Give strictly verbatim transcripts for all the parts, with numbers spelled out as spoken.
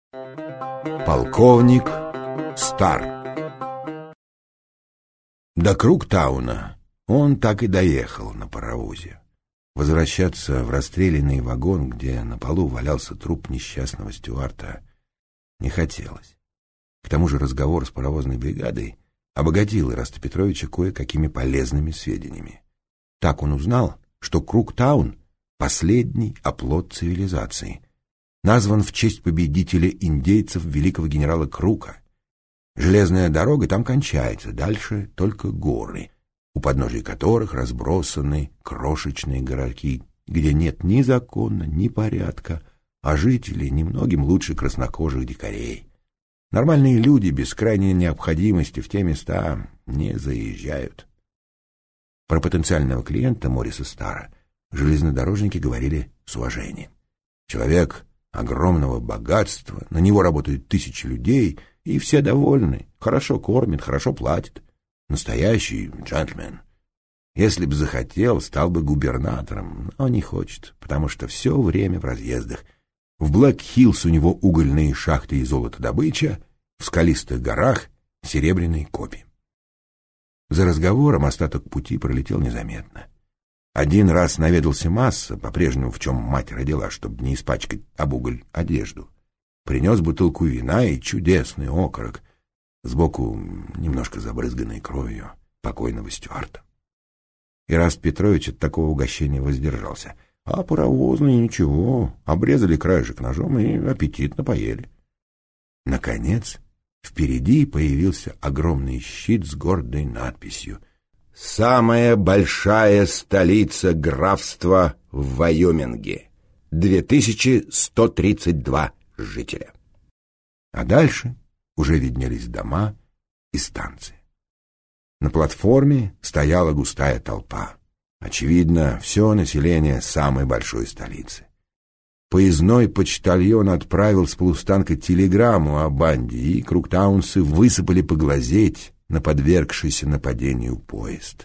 Полковник Стар. До Круктауна он так и доехал на паровозе. Возвращаться в расстрелянный вагон, где на полу валялся труп несчастного стюарта, не хотелось. К тому же разговор с паровозной бригадой обогатил Ираста Петровича кое-какими полезными сведениями. Так он узнал, что Круктаун — последний оплот цивилизации, назван в честь победителя индейцев великого генерала Крука. Железная дорога там кончается, дальше только горы, у подножия которых разбросаны крошечные городки, где нет ни закона, ни порядка, а жители немногим лучше краснокожих дикарей. Нормальные люди без крайней необходимости в те места не заезжают. Про потенциального клиента Мориса Стара железнодорожники говорили с уважением. Человек огромного богатства, на него работают тысячи людей, и все довольны, хорошо кормят, хорошо платят. Настоящий джентльмен. Если б захотел, стал бы губернатором, но не хочет, потому что все время в разъездах. В Блэк-Хиллз у него угольные шахты и золотодобыча, в скалистых горах серебряные копи. За разговором остаток пути пролетел незаметно. Один раз наведался Масса, по-прежнему в чем мать родила, чтобы не испачкать об уголь одежду. Принес бутылку вина и чудесный окорок, сбоку немножко забрызганной кровью покойного стюарта. Ираст Петрович от такого угощения воздержался, а паровозные ничего, обрезали краешек ножом и аппетитно поели. Наконец, впереди появился огромный щит с гордой надписью «Самая большая столица графства в Вайоминге. две тысячи сто тридцать два жителя». А дальше уже виднелись дома и станции. На платформе стояла густая толпа. Очевидно, все население самой большой столицы. Поездной почтальон отправил с полустанка телеграмму о банде, и круктаунцы высыпали поглазеть на подвергшийся нападению поезд.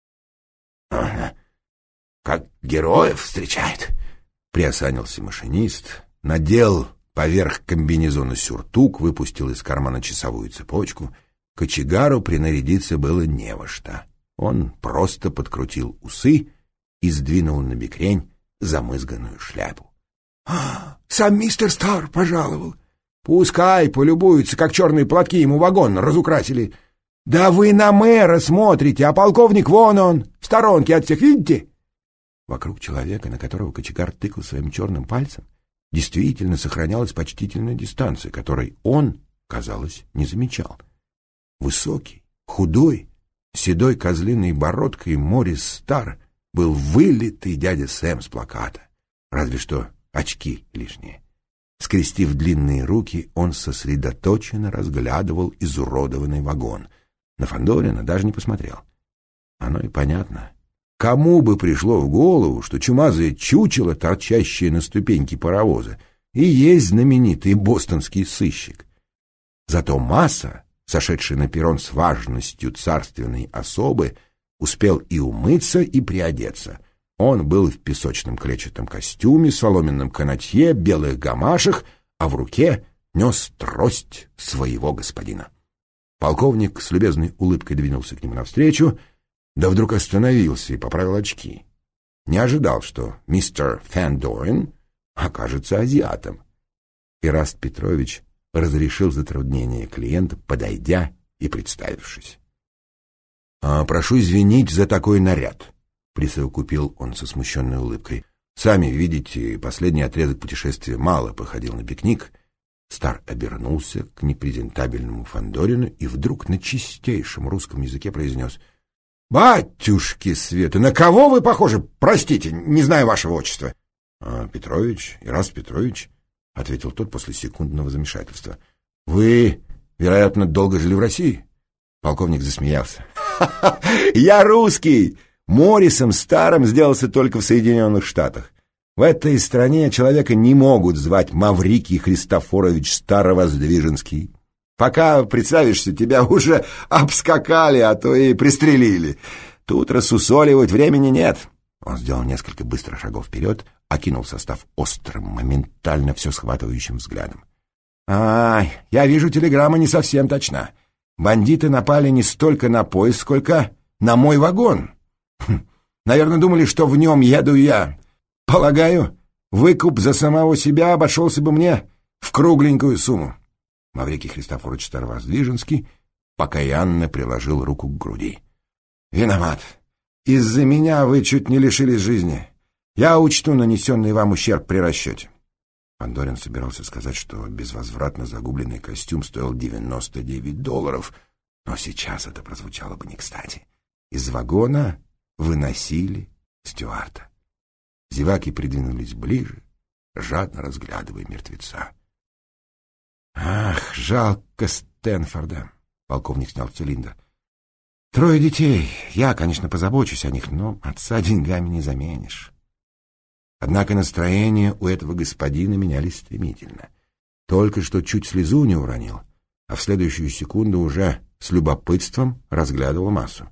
— Ага, как героев встречают, — приосанился машинист, надел поверх комбинезона сюртук, выпустил из кармана часовую цепочку. Кочегару принарядиться было не во что. Он просто подкрутил усы и сдвинул на бекрень замызганную шляпу. «А, сам мистер Стар пожаловал. Пускай полюбуются, как черные платки ему вагон разукрасили. Да вы на мэра смотрите, а полковник вон он, в сторонке от всех, видите?» Вокруг человека, на которого кочегар тыкал своим черным пальцем, действительно сохранялась почтительная дистанция, которой он, казалось, не замечал. Высокий, худой, седой козлиной бородкой Морис Стар был вылитый дядя Сэм с плаката, разве что очки лишние. Скрестив длинные руки, он сосредоточенно разглядывал изуродованный вагон. На Фандорина даже не посмотрел. Оно и понятно. Кому бы пришло в голову, что чумазое чучело, торчащее на ступеньке паровоза, и есть знаменитый бостонский сыщик. Зато Масса, сошедший на перрон с важностью царственной особы, успел и умыться, и приодеться. Он был в песочном клетчатом костюме, соломенном канатье, белых гамашах, а в руке нес трость своего господина. Полковник с любезной улыбкой двинулся к нему навстречу, да вдруг остановился и поправил очки. Не ожидал, что мистер Фандорин окажется азиатом. Ираст Петрович разрешил затруднение клиента, подойдя и представившись. «А, прошу извинить за такой наряд», — присовокупил он со смущенной улыбкой. «Сами видите, последний отрезок путешествия мало походил на пикник». Стар обернулся к непрезентабельному Фандорину и вдруг на чистейшем русском языке произнес: «Батюшки Светы, на кого вы похожи? Простите, не знаю вашего отчества». «А, Петрович, Ираст Петрович», — ответил тот после секундного замешательства. «Вы, вероятно, долго жили в России?» Полковник засмеялся. «Ха-ха! Я русский! Морисом Старым сделался только в Соединенных Штатах. В этой стране человека не могут звать Маврикий Христофорович Старовоздвиженский. Пока представишься, тебя уже обскакали, а то и пристрелили. Тут рассусоливать времени нет». Он сделал несколько быстрых шагов вперед, окинул состав острым, моментально все схватывающим взглядом. А, я вижу, телеграмма не совсем точна. Бандиты напали не столько на поезд, сколько на мой вагон. Хм, наверное, думали, что в нем еду я. Полагаю, выкуп за самого себя обошелся бы мне в кругленькую сумму. Маврикий Христофорович Старовоздвиженский покаянно приложил руку к груди. Виноват. Из-за меня вы чуть не лишились жизни. Я учту нанесенный вам ущерб при расчете. Фандорин собирался сказать, что безвозвратно загубленный костюм стоил девяносто девять долларов, но сейчас это прозвучало бы не кстати. Из вагона выносили стюарта. Зеваки придвинулись ближе, жадно разглядывая мертвеца. «Ах, жалко Стэнфорда!» — полковник снял цилиндр. «Трое детей. Я, конечно, позабочусь о них, но отца деньгами не заменишь». Однако настроения у этого господина менялись стремительно. Только что чуть слезу не уронил, а в следующую секунду уже с любопытством разглядывал массу.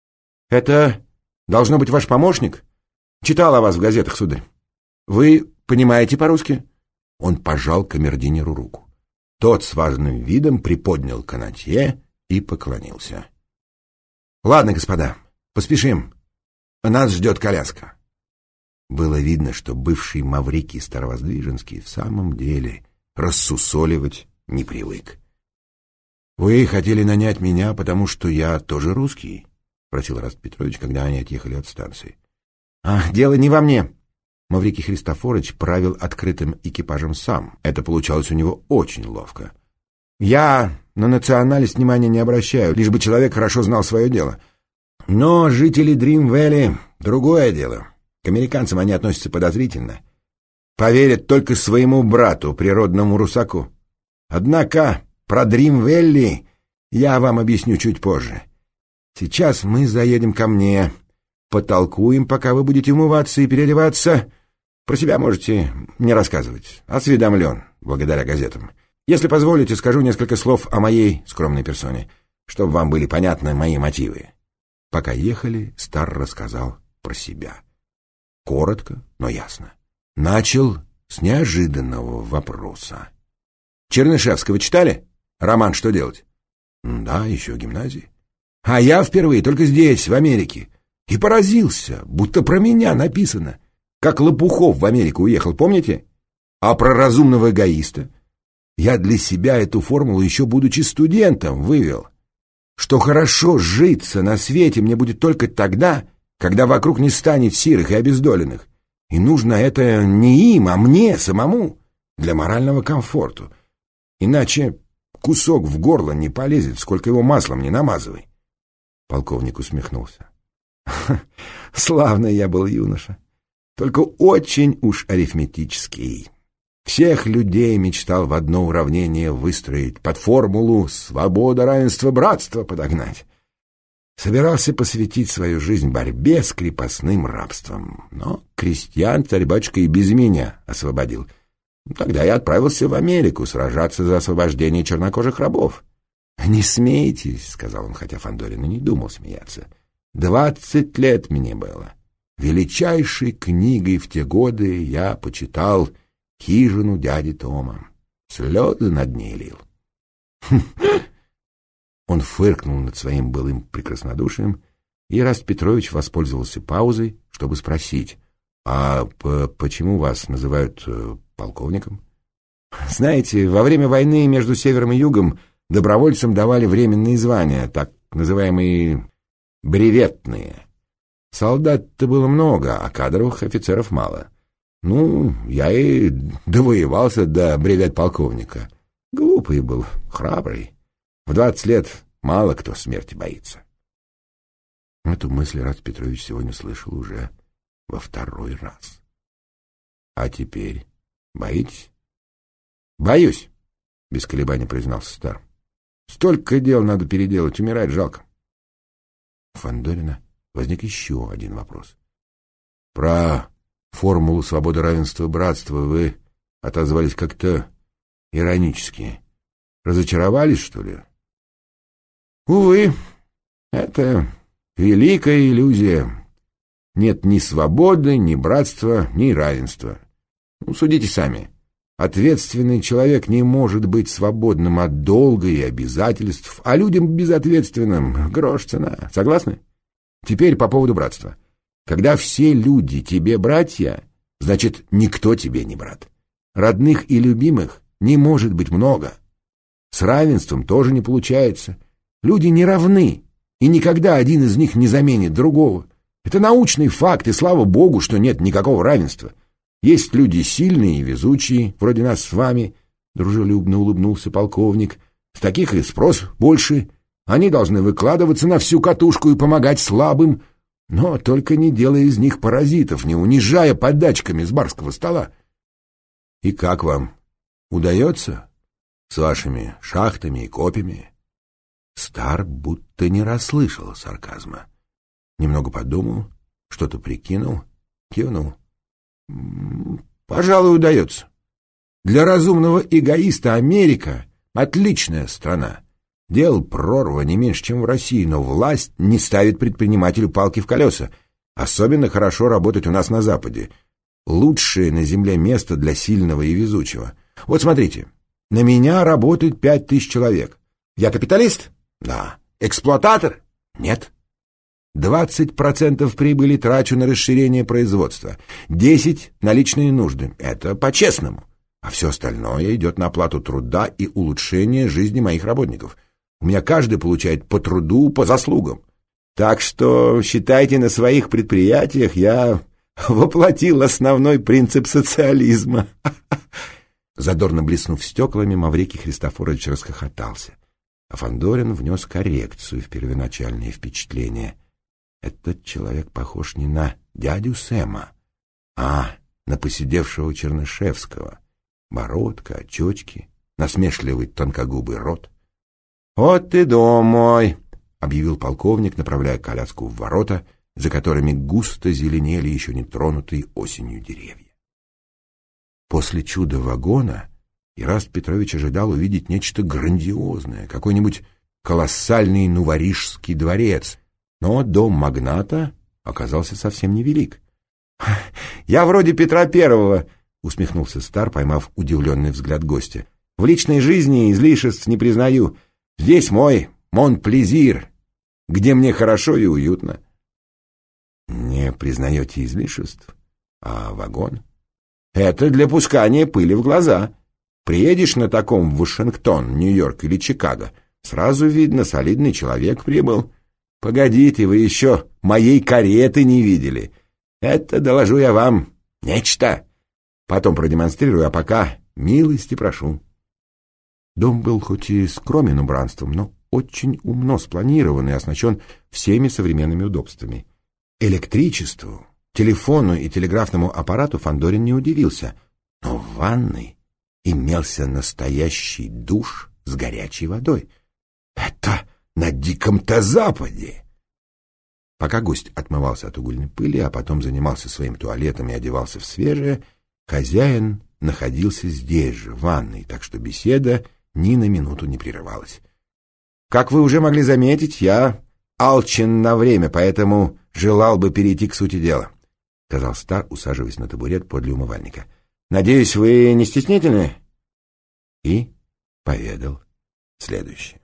«Это должно быть ваш помощник? Читал о вас в газетах, сударь. Вы понимаете по-русски?» Он пожал камердинеру руку. Тот с важным видом приподнял канатье и поклонился. «Ладно, господа, поспешим. Нас ждет коляска». Было видно, что бывший Маврикий Старовоздвиженский в самом деле рассусоливать не привык. «Вы хотели нанять меня, потому что я тоже русский?» — спросил Раст Петрович, когда они отъехали от станции. «А, дело не во мне». Маврикий Христофорович правил открытым экипажем сам. Это получалось у него очень ловко. «Я на национальность внимания не обращаю, лишь бы человек хорошо знал свое дело. Но жители Дрим-Вэлли — другое дело. К американцам они относятся подозрительно. Поверят только своему брату, природному русаку. Однако про Дрим-Вэлли я вам объясню чуть позже. Сейчас мы заедем ко мне, потолкуем, пока вы будете умываться и переодеваться. Про себя можете не рассказывать. Осведомлен, благодаря газетам. Если позволите, скажу несколько слов о моей скромной персоне, чтобы вам были понятны мои мотивы». Пока ехали, Стар рассказал про себя. Коротко, но ясно. Начал с неожиданного вопроса. «Чернышевского читали? Роман «Что делать»?» «Да, еще в гимназии». «А я впервые только здесь, в Америке. И поразился, будто про меня написано. Как Лопухов в Америку уехал, помните? А про разумного эгоиста? Я для себя эту формулу, еще будучи студентом, вывел. Что хорошо житься на свете мне будет только тогда, когда вокруг не станет сирых и обездоленных. И нужно это не им, а мне самому, для морального комфорта. Иначе кусок в горло не полезет, сколько его маслом не намазывай». Полковник усмехнулся. «Славный я был юноша, только очень уж арифметический. Всех людей мечтал в одно уравнение выстроить, под формулу «свобода, равенство, братство» подогнать. Собирался посвятить свою жизнь борьбе с крепостным рабством. Но крестьян царь-батюшка и без меня освободил. Тогда я отправился в Америку сражаться за освобождение чернокожих рабов. «Не смейтесь», — сказал он, хотя Фандорин и не думал смеяться. «Двадцать лет мне было. Величайшей книгой в те годы я почитал «Хижину дяди Тома». Слезы над ней лил». Он фыркнул над своим былым прекраснодушием, и Раст Петрович воспользовался паузой, чтобы спросить: «А почему вас называют э, полковником?» «Знаете, во время войны между Севером и Югом добровольцам давали временные звания, так называемые бреветные. Солдат-то было много, а кадровых офицеров мало. Ну, я и довоевался до бревет полковника. Глупый был, храбрый. В двадцать лет мало кто смерти боится». Эту мысль Раст Петрович сегодня слышал уже во второй раз. «А теперь боитесь?» «Боюсь», — без колебаний признался Стар. «Столько дел надо переделать, умирать жалко». У Фандорина возник еще один вопрос. «Про формулу свободы, равенства, братства вы отозвались как-то иронически. Разочаровались, что ли?» «Увы, это великая иллюзия. Нет ни свободы, ни братства, ни равенства. Ну, судите сами. Ответственный человек не может быть свободным от долга и обязательств, а людям безответственным грош цена. Согласны? Теперь по поводу братства. Когда все люди тебе братья, значит, никто тебе не брат. Родных и любимых не может быть много. С равенством тоже не получается. Люди не равны, и никогда один из них не заменит другого. Это научный факт, и слава богу, что нет никакого равенства. Есть люди сильные и везучие, вроде нас с вами, — дружелюбно улыбнулся полковник. С таких и спрос больше. Они должны выкладываться на всю катушку и помогать слабым, но только не делая из них паразитов, не унижая подачками с барского стола. И как вам? Удается? С вашими шахтами и копьями? Стар будто не расслышал сарказма. Немного подумал, что-то прикинул, кивнул. Пожалуй, удается. Для разумного эгоиста Америка — отличная страна. Дел прорва не меньше, чем в России, но власть не ставит предпринимателю палки в колеса. Особенно хорошо работать у нас на Западе. Лучшее на земле место для сильного и везучего. Вот смотрите, на меня работает пять тысяч человек. Я капиталист? Да. Эксплуататор? Нет. Двадцать процентов прибыли трачу на расширение производства, десять на личные нужды. Это по-честному. А все остальное идет на оплату труда и улучшение жизни моих работников. У меня каждый получает по труду, по заслугам. Так что считайте, на своих предприятиях я воплотил основной принцип социализма. Задорно блеснув стеклами, Маврикий Христофорович расхохотался. А Фандорин внес коррекцию в первоначальные впечатления. Этот человек похож не на дядю Сэма, а на поседевшего Чернышевского. Бородка, очечки, насмешливый тонкогубый рот. — Вот и дом мой, — объявил полковник, направляя коляску в ворота, за которыми густо зеленели еще не тронутые осенью деревья. После чуда вагона Ираст Петрович ожидал увидеть нечто грандиозное, какой-нибудь колоссальный Нуворижский дворец, но дом магната оказался совсем невелик. — Я вроде Петра Первого, — усмехнулся Стар, поймав удивленный взгляд гостя. — В личной жизни излишеств не признаю. Здесь мой Монплезир, где мне хорошо и уютно. — Не признаете излишеств? А вагон? — Это для пускания пыли в глаза. Приедешь на таком в Вашингтон, Нью-Йорк или Чикаго, сразу видно, солидный человек прибыл. Погодите, вы еще моей кареты не видели. Это, доложу я вам, нечто. Потом продемонстрирую, а пока милости прошу. Дом был хоть и скромен убранством, но очень умно спланирован и оснащен всеми современными удобствами. Электричеству, телефону и телеграфному аппарату Фандорин не удивился, но в ванной имелся настоящий душ с горячей водой. Это на диком-то Западе! Пока гость отмывался от угольной пыли, а потом занимался своим туалетом и одевался в свежее, хозяин находился здесь же, в ванной, так что беседа ни на минуту не прерывалась. Как вы уже могли заметить, я алчен на время, поэтому желал бы перейти к сути дела, — сказал Стар, усаживаясь на табурет подле умывальника. — Надеюсь, вы не стеснительны? И поведал следующее.